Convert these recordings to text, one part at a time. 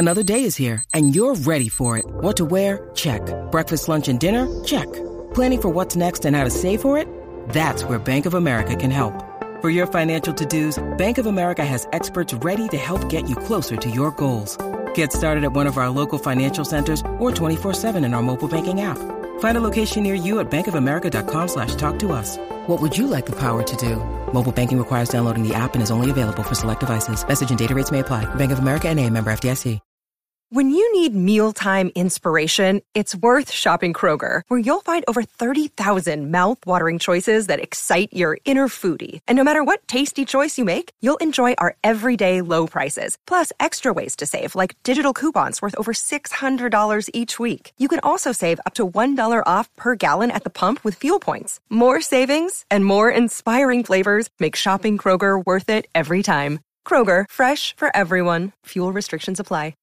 Another day is here, and you're ready for it. What to wear? Check. Breakfast, lunch, and dinner? Check. Planning for what's next and how to save for it? That's where Bank of America can help. For your financial to-dos, Bank of America has experts ready to help get you closer to your goals. Get started at one of our local financial centers or 24/7 in our mobile banking app. Find a location near you at bankofamerica.com/talktous. What would you like the power to do? Mobile banking requires downloading the app and is only available for select devices. Message and data rates may apply. Bank of America N.A., member FDIC. When you need mealtime inspiration, it's worth shopping Kroger, where you'll find over 30,000 mouth-watering choices that excite your inner foodie. And no matter what tasty choice you make, you'll enjoy our everyday low prices, plus extra ways to save, like digital coupons worth over $600 each week. You can also save up to $1 off per gallon at the pump with fuel points. More savings and more inspiring flavors make shopping Kroger worth it every time. Kroger, fresh for everyone. Fuel restrictions apply.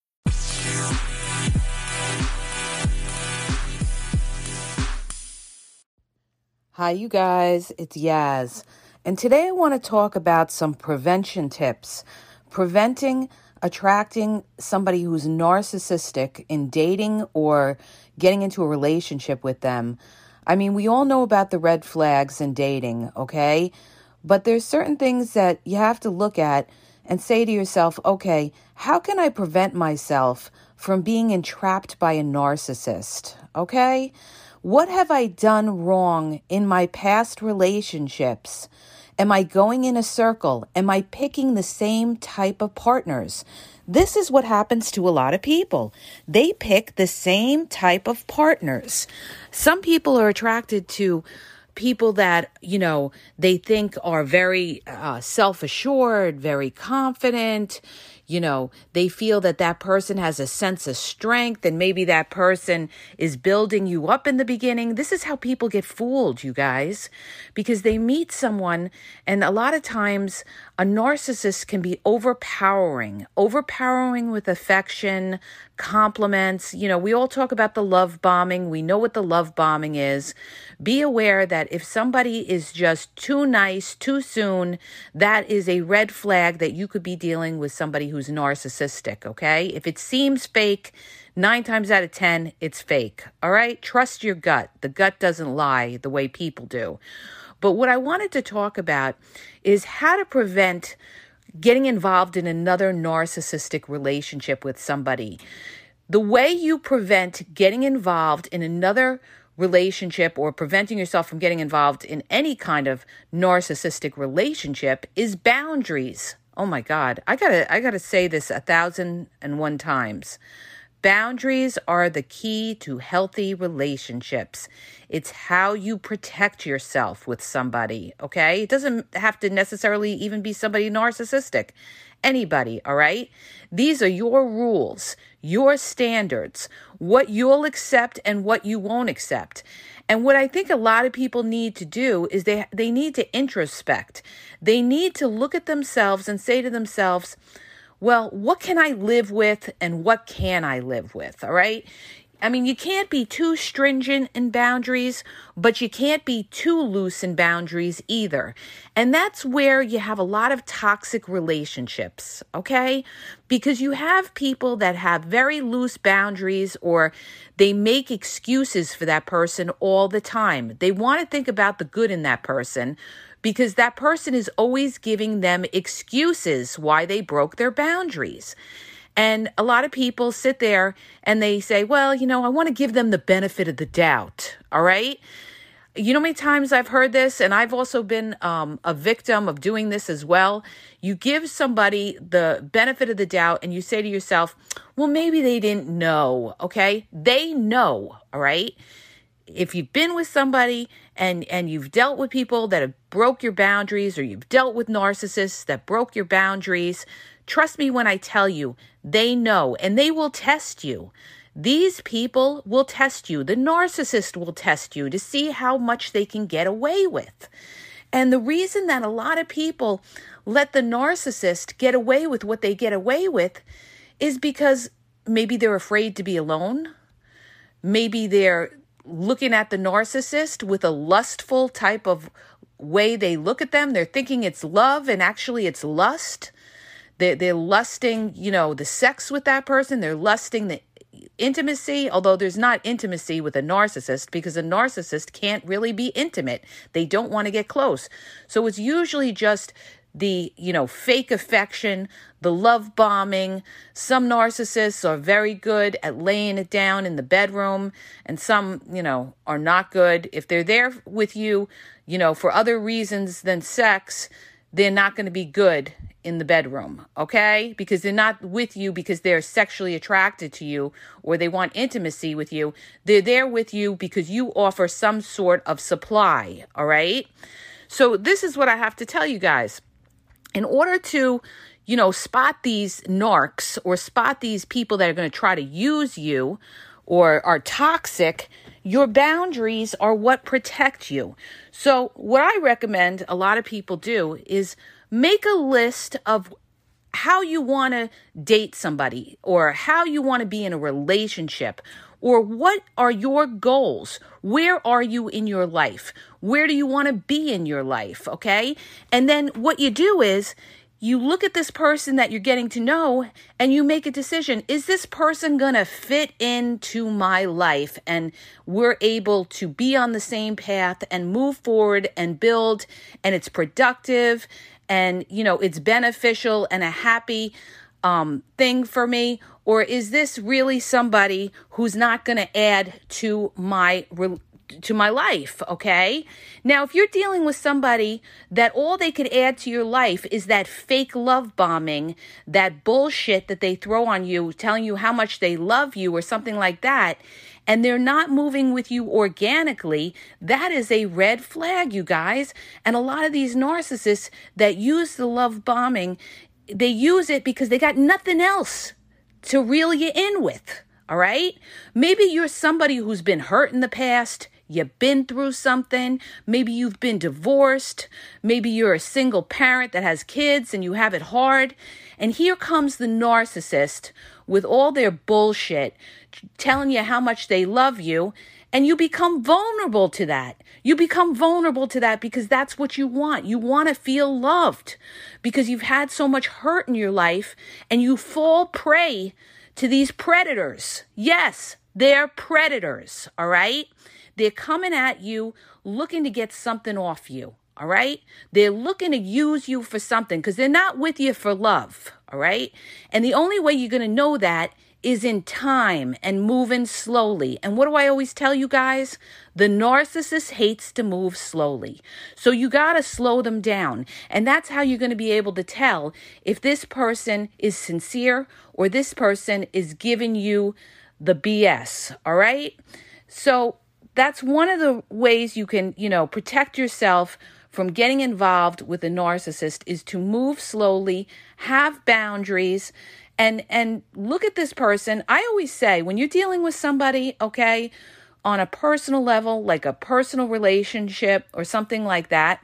Hi, you guys. It's Yaz. And today I want to talk about some prevention tips. Preventing attracting somebody who's narcissistic in dating or getting into a relationship with them. I mean, we all know about the red flags in dating, okay? But there's certain things that you have to look at and say to yourself, okay, how can I prevent myself from being entrapped by a narcissist, okay? What have I done wrong in my past relationships? Am I going in a circle? Am I picking the same type of partners? This is what happens to a lot of people. They pick the same type of partners. Some people are attracted to people that, they think are very self-assured, very confident. They feel that that person has a sense of strength and maybe that person is building you up in the beginning. This is how people get fooled, you guys, because they meet someone and a lot of times a narcissist can be overpowering with affection, compliments. We all talk about the love bombing. We know what the love bombing is. Be aware that if somebody is just too nice too soon, that is a red flag that you could be dealing with somebody who's narcissistic, okay? If it seems fake, 9 times out of 10, it's fake, all right? Trust your gut. The gut doesn't lie the way people do. But what I wanted to talk about is how to prevent getting involved in another narcissistic relationship with somebody. The way you prevent getting involved in another relationship or preventing yourself from getting involved in any kind of narcissistic relationship is boundaries. Oh my God, I gotta say this 1,001 times. Boundaries are the key to healthy relationships. It's how you protect yourself with somebody, okay? It doesn't have to necessarily even be somebody narcissistic. Anybody, all right? These are your rules, your standards, what you'll accept and what you won't accept. And what I think a lot of people need to do is they need to introspect. They need to look at themselves and say to themselves, well, what can I live with and what can I live with, all right? I mean, you can't be too stringent in boundaries, but you can't be too loose in boundaries either. And that's where you have a lot of toxic relationships, okay? Because you have people that have very loose boundaries or they make excuses for that person all the time. They want to think about the good in that person because that person is always giving them excuses why they broke their boundaries. And a lot of people sit there and they say, well, I want to give them the benefit of the doubt. All right. You know how many times I've heard this, and I've also been a victim of doing this as well. You give somebody the benefit of the doubt and you say to yourself, well, maybe they didn't know. Okay. They know. All right. If you've been with somebody and you've dealt with people that have broke your boundaries or you've dealt with narcissists that broke your boundaries, trust me when I tell you, they know and they will test you. These people will test you. The narcissist will test you to see how much they can get away with. And the reason that a lot of people let the narcissist get away with what they get away with is because maybe they're afraid to be alone. Maybe they're looking at the narcissist with a lustful type of way they look at them. They're thinking it's love and actually it's lust. They're lusting, the sex with that person. They're lusting the intimacy, although there's not intimacy with a narcissist because a narcissist can't really be intimate. They don't want to get close. So it's usually just the, fake affection, the love bombing. Some narcissists are very good at laying it down in the bedroom, and some, are not good. If they're there with you, for other reasons than sex, they're not going to be good in the bedroom, okay? Because they're not with you because they're sexually attracted to you or they want intimacy with you. They're there with you because you offer some sort of supply, all right? So this is what I have to tell you guys. In order to, spot these narcs or spot these people that are going to try to use you or are toxic, your boundaries are what protect you. So what I recommend a lot of people do is make a list of how you want to date somebody or how you want to be in a relationship, or what are your goals? Where are you in your life? Where do you want to be in your life? Okay. And then what you do is you look at this person that you're getting to know and you make a decision. Is this person going to fit into my life? And we're able to be on the same path and move forward and build, and it's productive and, it's beneficial and a happy thing for me? Or is this really somebody who's not going to add to my life, okay? Now, if you're dealing with somebody that all they could add to your life is that fake love bombing, that bullshit that they throw on you, telling you how much they love you or something like that, and they're not moving with you organically, that is a red flag, you guys. And a lot of these narcissists that use the love bombing, they use it because they got nothing else to reel you in with, all right? Maybe you're somebody who's been hurt in the past. You've been through something. Maybe you've been divorced. Maybe you're a single parent that has kids and you have it hard. And here comes the narcissist with all their bullshit, telling you how much they love you. And you become vulnerable to that. You become vulnerable to that because that's what you want. You want to feel loved because you've had so much hurt in your life and you fall prey to these predators. Yes, they're predators, all right? They're coming at you looking to get something off you, all right? They're looking to use you for something because they're not with you for love, all right? And the only way you're going to know that is in time and moving slowly. And what do I always tell you guys? The narcissist hates to move slowly. So you got to slow them down. And that's how you're going to be able to tell if this person is sincere or this person is giving you the BS, all right? So that's one of the ways you can, protect yourself from getting involved with a narcissist is to move slowly, have boundaries, and look at this person. I always say when you're dealing with somebody, okay, on a personal level, like a personal relationship or something like that,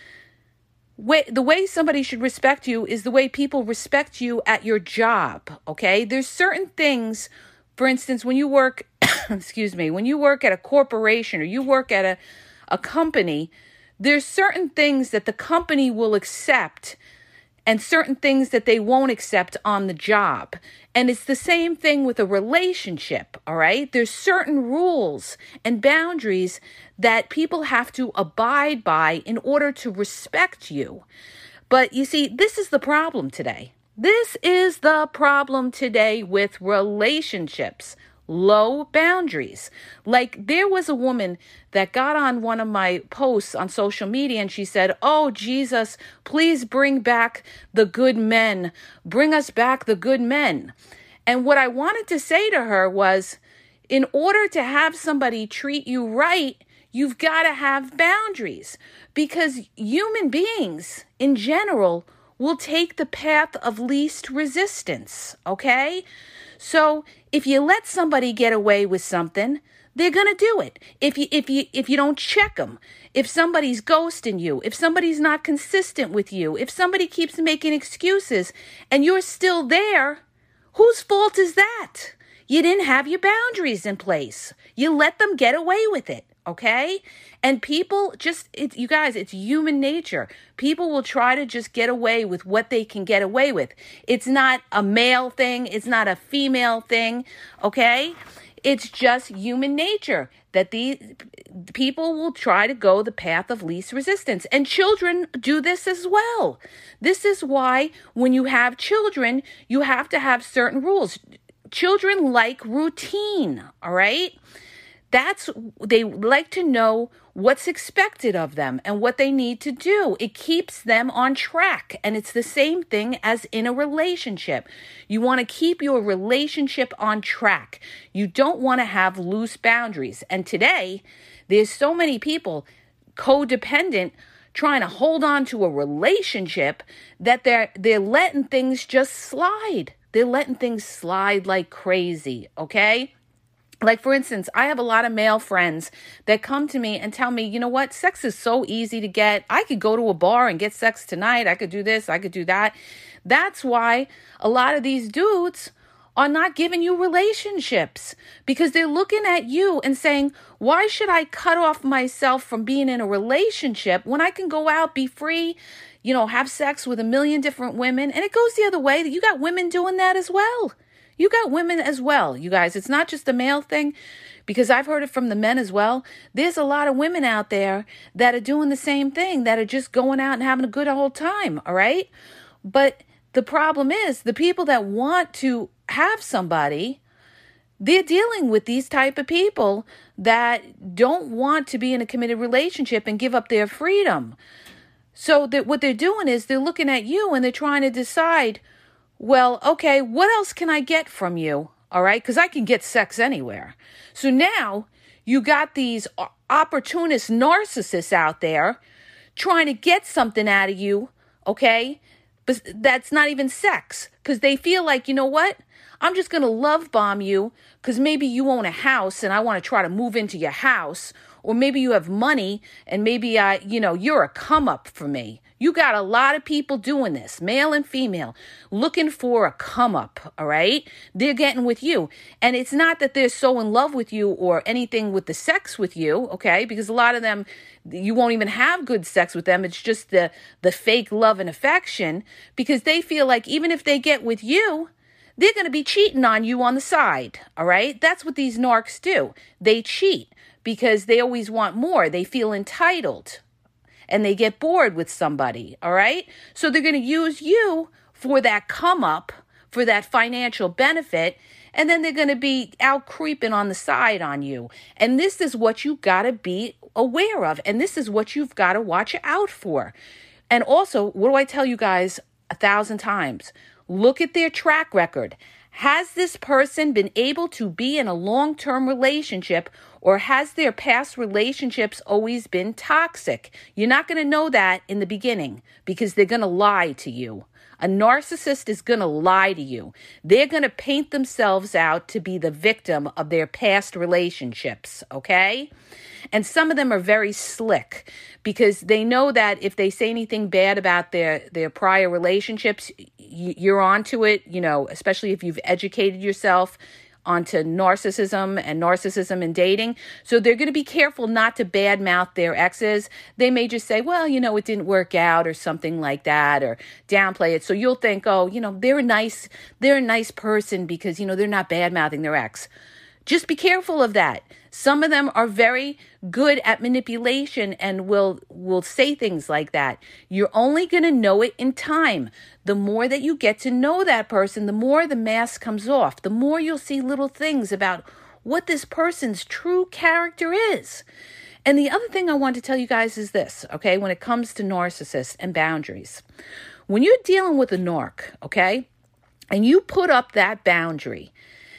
the way somebody should respect you is the way people respect you at your job, okay? There's certain things, for instance, when you work, when you work at a corporation or you work at a company, there's certain things that the company will accept and certain things that they won't accept on the job. And it's the same thing with a relationship, all right? There's certain rules and boundaries that people have to abide by in order to respect you. But you see, this is the problem today. This is the problem today with relationships. Low boundaries. Like there was a woman that got on one of my posts on social media and she said, "Oh, Jesus, please bring back the good men. Bring us back the good men." And what I wanted to say to her was, in order to have somebody treat you right, you've got to have boundaries because human beings in general will take the path of least resistance, okay? So if you let somebody get away with something, they're going to do it. If you don't check them, if somebody's ghosting you, if somebody's not consistent with you, if somebody keeps making excuses and you're still there, whose fault is that? You didn't have your boundaries in place. You let them get away with it. okay? And people you guys, it's human nature. People will try to just get away with what they can get away with. It's not a male thing. It's not a female thing, okay? It's just human nature that these people will try to go the path of least resistance. And children do this as well. This is why when you have children, you have to have certain rules. Children like routine, all right? They like to know what's expected of them and what they need to do. It keeps them on track. And it's the same thing as in a relationship. You want to keep your relationship on track. You don't want to have loose boundaries. And today, there's so many people codependent trying to hold on to a relationship that they're letting things just slide. They're letting things slide like crazy, okay? Like, for instance, I have a lot of male friends that come to me and tell me, you know what, sex is so easy to get. I could go to a bar and get sex tonight. I could do this. I could do that. That's why a lot of these dudes are not giving you relationships, because they're looking at you and saying, why should I cut off myself from being in a relationship when I can go out, be free, have sex with a million different women? And it goes the other way. You got women doing that as well. You got women as well, you guys. It's not just a male thing, because I've heard it from the men as well. There's a lot of women out there that are doing the same thing, that are just going out and having a good old time, all right? But the problem is the people that want to have somebody, they're dealing with these type of people that don't want to be in a committed relationship and give up their freedom. So that what they're doing is they're looking at you and they're trying to decide, well, okay, what else can I get from you? All right, because I can get sex anywhere. So now you got these opportunist narcissists out there trying to get something out of you, okay? But that's not even sex, because they feel like, you know what? I'm just going to love bomb you because maybe you own a house and I want to try to move into your house. Or maybe you have money and maybe, you're a come up for me. You got a lot of people doing this, male and female, looking for a come up, all right? They're getting with you. And it's not that they're so in love with you or anything with the sex with you, okay? Because a lot of them, you won't even have good sex with them. It's just the fake love and affection, because they feel like even if they get with you, they're going to be cheating on you on the side, all right? That's what these narcs do. They cheat because they always want more. They feel entitled and they get bored with somebody, all right? So they're going to use you for that come up, for that financial benefit, and then they're going to be out creeping on the side on you. And this is what you got to be aware of, and this is what you've got to watch out for. And also, what do I tell you guys 1,000 times? Look at their track record. Has this person been able to be in a long-term relationship, or has their past relationships always been toxic? You're not going to know that in the beginning because they're going to lie to you. A narcissist is going to lie to you. They're going to paint themselves out to be the victim of their past relationships, okay? And some of them are very slick because they know that if they say anything bad about their prior relationships, you're onto it, especially if you've educated yourself onto narcissism and dating. So they're going to be careful not to badmouth their exes. They may just say, well, it didn't work out or something like that, or downplay it. So you'll think, oh, they're a nice person because, they're not badmouthing their ex. Just be careful of that. Some of them are very good at manipulation and will say things like that. You're only going to know it in time. The more that you get to know that person, the more the mask comes off, the more you'll see little things about what this person's true character is. And the other thing I want to tell you guys is this, okay, when it comes to narcissists and boundaries. When you're dealing with a narc, okay, and you put up that boundary,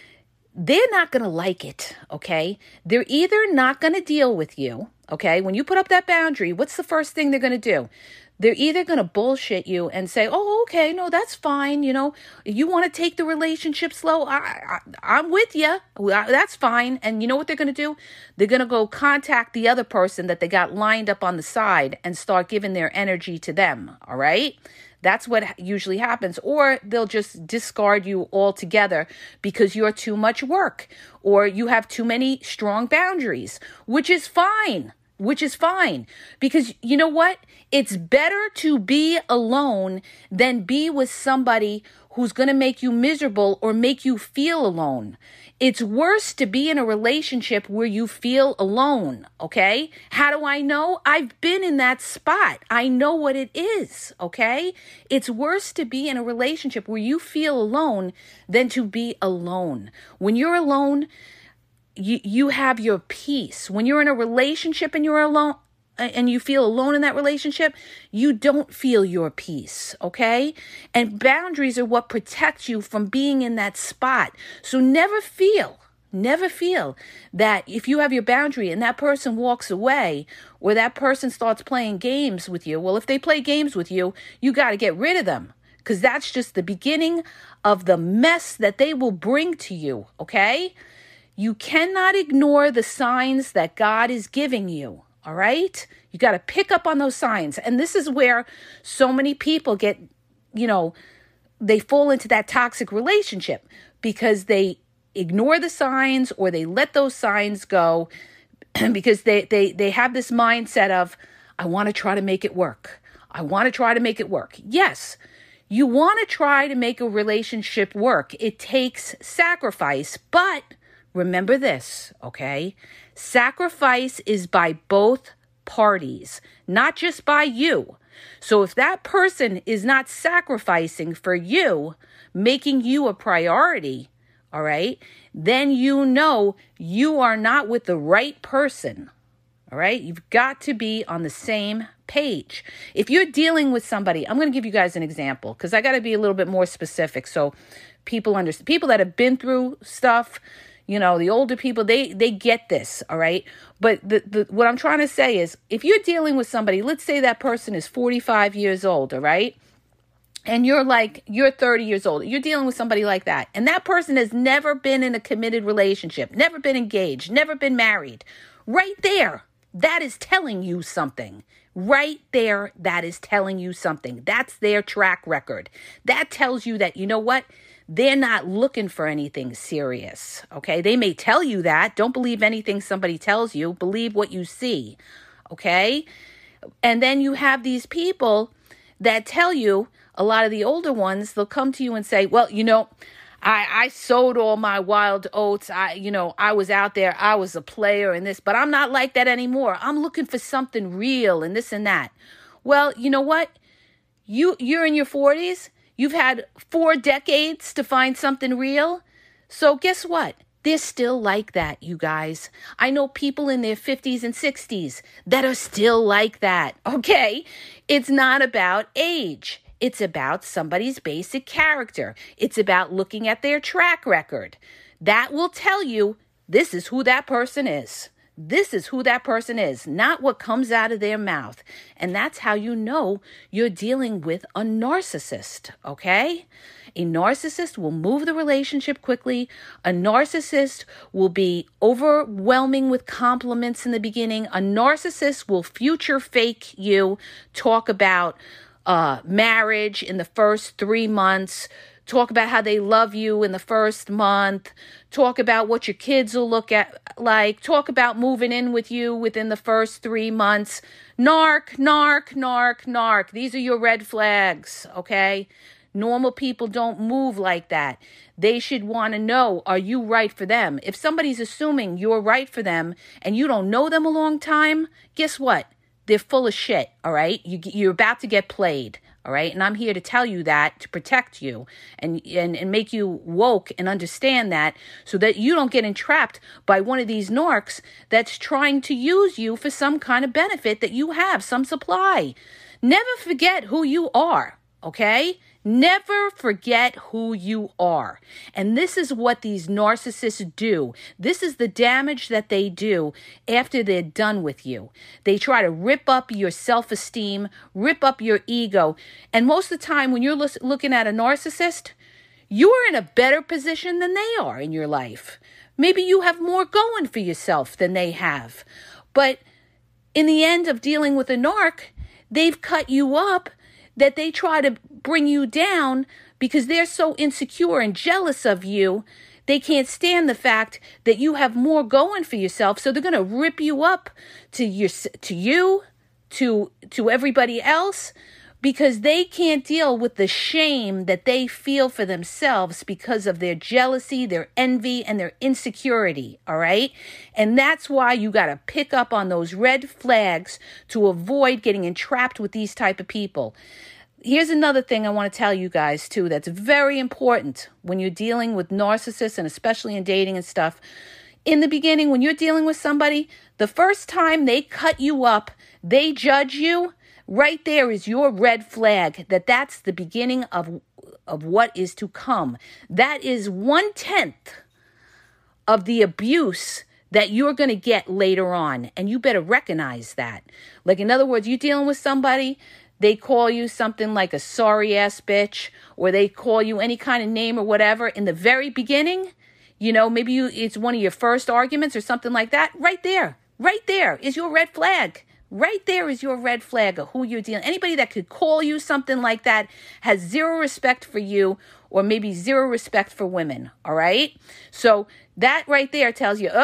they're not going to like it, okay? They're either not going to deal with you, okay? When you put up that boundary, what's the first thing they're going to do? They're either going to bullshit you and say, oh, okay, no, that's fine. You want to take the relationship slow? I'm with you. That's fine. And you know what they're going to do? They're going to go contact the other person that they got lined up on the side and start giving their energy to them, all right? That's what usually happens. Or they'll just discard you altogether because you're too much work or you have too many strong boundaries, which is fine. Because you know what? It's better to be alone than be with somebody who's going to make you miserable or make you feel alone. It's worse to be in a relationship where you feel alone, okay? How do I know? I've been in that spot. I know what it is, okay? It's worse to be in a relationship where you feel alone than to be alone. When you're alone, you have your peace. When you're in a relationship and you're alone and you feel alone in that relationship, you don't feel your peace, okay? And boundaries are what protects you from being in that spot. So never feel that if you have your boundary and that person walks away or that person starts playing games with you, well, if they play games with you, you got to get rid of them because that's just the beginning of the mess that they will bring to you, okay? You cannot ignore the signs that God is giving you, all right? You got to pick up on those signs. And this is where so many people get, they fall into that toxic relationship because they ignore the signs or they let those signs go because they have this mindset of, I want to try to make it work. Yes, you want to try to make a relationship work. It takes sacrifice, but remember this, okay? Sacrifice is by both parties, not just by you. So if that person is not sacrificing for you, making you a priority, all right, then you know you are not with the right person, all right? You've got to be on the same page. If you're dealing with somebody, I'm going to give you guys an example because I got to be a little bit more specific so people understand. People that have been through stuff, the older people, they get this, all right? But what I'm trying to say is if you're dealing with somebody, let's say that person is 45 years old, all right? And you're 30 years old. You're dealing with somebody like that. And that person has never been in a committed relationship, never been engaged, never been married. Right there, that is telling you something. Right there, that is telling you something. That's their track record. That tells you that, you know what? They're not looking for anything serious, okay? They may tell you that. Don't believe anything somebody tells you. Believe what you see, okay? And then you have these people that tell you, a lot of the older ones, they'll come to you and say, well, I sowed all my wild oats. I was out there. I was a player in this, but I'm not like that anymore. I'm looking for something real and this and that. Well, you know what? You're in your 40s. You've had 4 decades to find something real. So guess what? They're still like that, you guys. I know people in their 50s and 60s that are still like that, okay? It's not about age. It's about somebody's basic character. It's about looking at their track record. That will tell you this is who that person is. This is who that person is, not what comes out of their mouth. And that's how you know you're dealing with a narcissist, okay? A narcissist will move the relationship quickly. A narcissist will be overwhelming with compliments in the beginning. A narcissist will future fake you, talk about marriage in the first 3 months, talk about how they love you in the first month, talk about what your kids will look at like, talk about moving in with you within the first 3 months. Narc, narc, narc, narc. These are your red flags, okay? Normal people don't move like that. They should want to know, are you right for them? If somebody's assuming you're right for them and you don't know them a long time, guess what? They're full of shit, all right? You're about to get played, all right? And I'm here to tell you that, to protect you and make you woke and understand that so that you don't get entrapped by one of these narcs that's trying to use you for some kind of benefit that you have, some supply. Never forget who you are, okay? Never forget who you are. And this is what these narcissists do. This is the damage that they do after they're done with you. They try to rip up your self-esteem, rip up your ego. And most of the time when you're looking at a narcissist, you're in a better position than they are in your life. Maybe you have more going for yourself than they have. But in the end of dealing with a narc, they've cut you up. that they try to bring you down because they're so insecure and jealous of you. They can't stand the fact that you have more going for yourself. So they're going to rip you up to everybody else, because they can't deal with the shame that they feel for themselves because of their jealousy, their envy, and their insecurity, all right? And that's why you got to pick up on those red flags to avoid getting entrapped with these type of people. Here's another thing I want to tell you guys, too, that's very important when you're dealing with narcissists, and especially in dating and stuff. In the beginning, when you're dealing with somebody, the first time they cut you up, they judge you, right there is your red flag that's the beginning of what is to come. That is 1/10 of the abuse that you're going to get later on. And you better recognize that. Like, in other words, you're dealing with somebody, they call you something like a sorry ass bitch, or they call you any kind of name or whatever in the very beginning. Maybe it's one of your first arguments or something like that. Right there is your red flag. Right there is your red flag of who you're dealing. Anybody that could call you something like that has zero respect for you, or maybe zero respect for women. All right. So that right there tells you,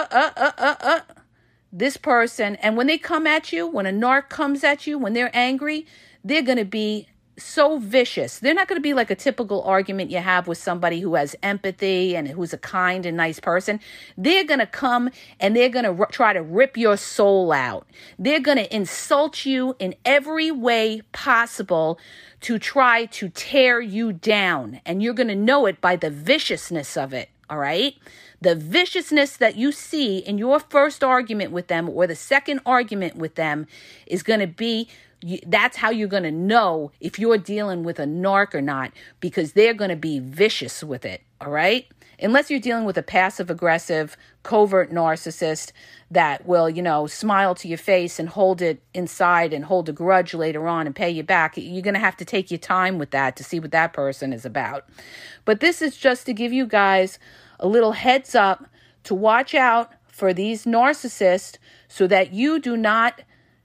this person. And when they come at you, when a narc comes at you, when they're angry, they're going to be so vicious. They're not going to be like a typical argument you have with somebody who has empathy and who's a kind and nice person. They're going to come and they're going to try to rip your soul out. They're going to insult you in every way possible to try to tear you down. And you're going to know it by the viciousness of it. All right? The viciousness that you see in your first argument with them or the second argument with them is going to be, that's how you're going to know if you're dealing with a narc or not, because they're going to be vicious with it, all right? Unless you're dealing with a passive-aggressive, covert narcissist that will, smile to your face and hold it inside and hold a grudge later on and pay you back. You're going to have to take your time with that to see what that person is about. But this is just to give you guys a little heads up to watch out for these narcissists so that you do not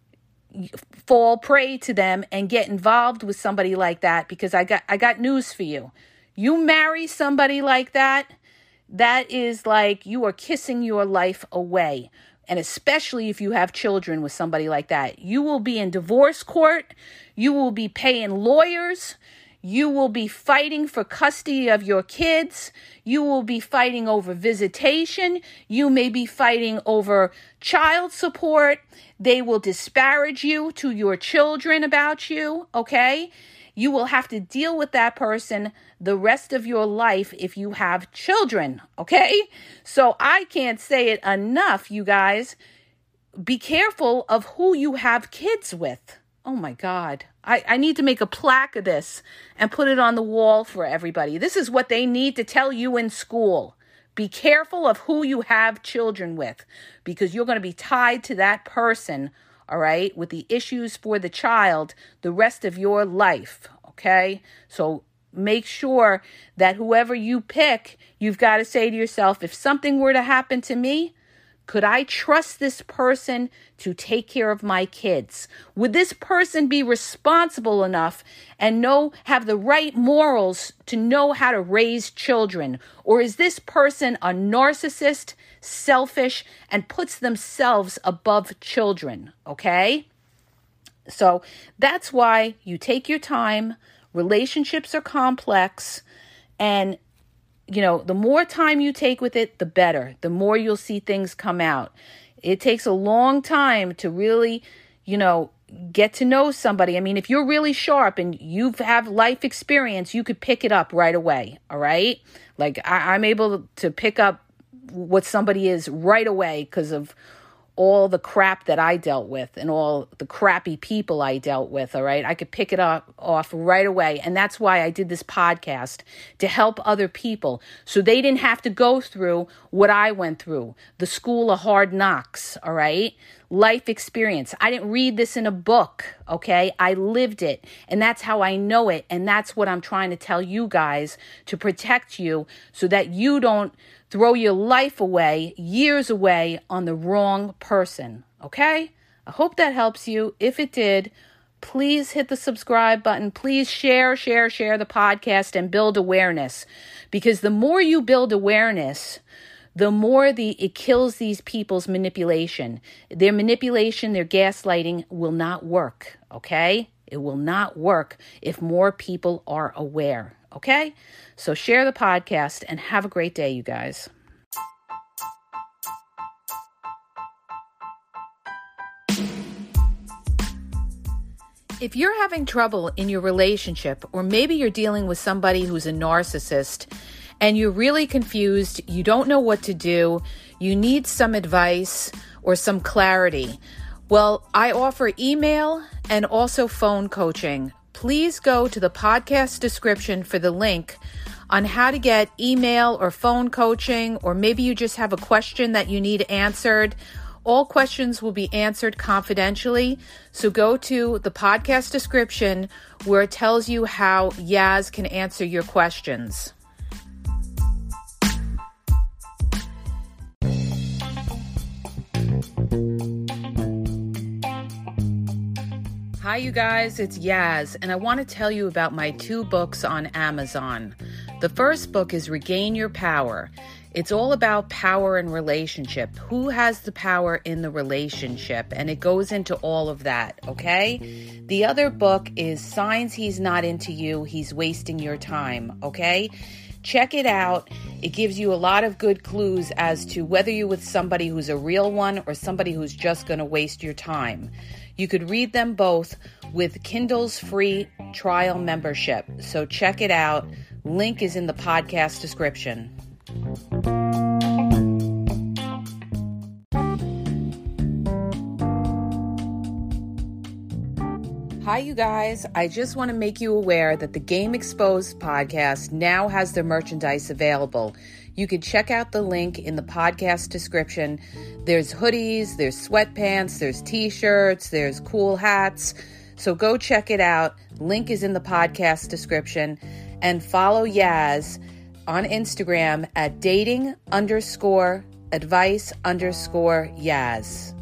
fall prey to them and get involved with somebody like that, because I got news for you. You marry somebody like that, that is like you are kissing your life away. And especially if you have children with somebody like that, you will be in divorce court. You will be paying lawyers. You will be fighting for custody of your kids. You will be fighting over visitation. You may be fighting over child support. They will disparage you to your children about you, okay? You will have to deal with that person the rest of your life if you have children, okay? So I can't say it enough, you guys. Be careful of who you have kids with. Oh my God. I need to make a plaque of this and put it on the wall for everybody. This is what they need to tell you in school. Be careful of who you have children with, because you're going to be tied to that person, all right, with the issues for the child the rest of your life, okay? So make sure that whoever you pick, you've got to say to yourself, if something were to happen to me, could I trust this person to take care of my kids? Would this person be responsible enough and have the right morals to know how to raise children? Or is this person a narcissist, selfish, and puts themselves above children? Okay? So that's why you take your time. Relationships are complex, and the more time you take with it, the better. The more you'll see things come out. It takes a long time to really, get to know somebody. I mean, if you're really sharp and you have life experience, you could pick it up right away, all right? Like, I'm able to pick up what somebody is right away because of all the crap that I dealt with and all the crappy people I dealt with, all right? I could pick it off right away. And that's why I did this podcast, to help other people so they didn't have to go through what I went through, the school of hard knocks, all right? Life experience. I didn't read this in a book, okay? I lived it, and that's how I know it, and that's what I'm trying to tell you guys, to protect you so that you don't throw your life away, years away, on the wrong person, okay? I hope that helps you. If it did, please hit the subscribe button. Please share the podcast and build awareness. Because the more you build awareness, the more it kills these people's manipulation. Their manipulation, their gaslighting will not work, okay? It will not work if more people are aware, okay? So share the podcast and have a great day, you guys. If you're having trouble in your relationship, or maybe you're dealing with somebody who's a narcissist and you're really confused, you don't know what to do, you need some advice or some clarity, well, I offer email and also phone coaching. Please go to the podcast description for the link on how to get email or phone coaching, or maybe you just have a question that you need answered. All questions will be answered confidentially, so go to the podcast description where it tells you how Yaz can answer your questions. Hi, you guys, it's Yaz, and I want to tell you about my 2 books on Amazon. The first book is Regain Your Power. It's all about power and relationship. Who has the power in the relationship? And it goes into all of that, okay? The other book is Signs He's Not Into You, He's Wasting Your Time, okay? Check it out. It gives you a lot of good clues as to whether you're with somebody who's a real one or somebody who's just going to waste your time. You could read them both with Kindle's free trial membership. So check it out. Link is in the podcast description. Hi, you guys. I just want to make you aware that the Game Exposed podcast now has their merchandise available. You can check out the link in the podcast description. There's hoodies, there's sweatpants, there's t-shirts, there's cool hats. So go check it out. Link is in the podcast description. And follow Yaz on Instagram at dating_advice_Yaz.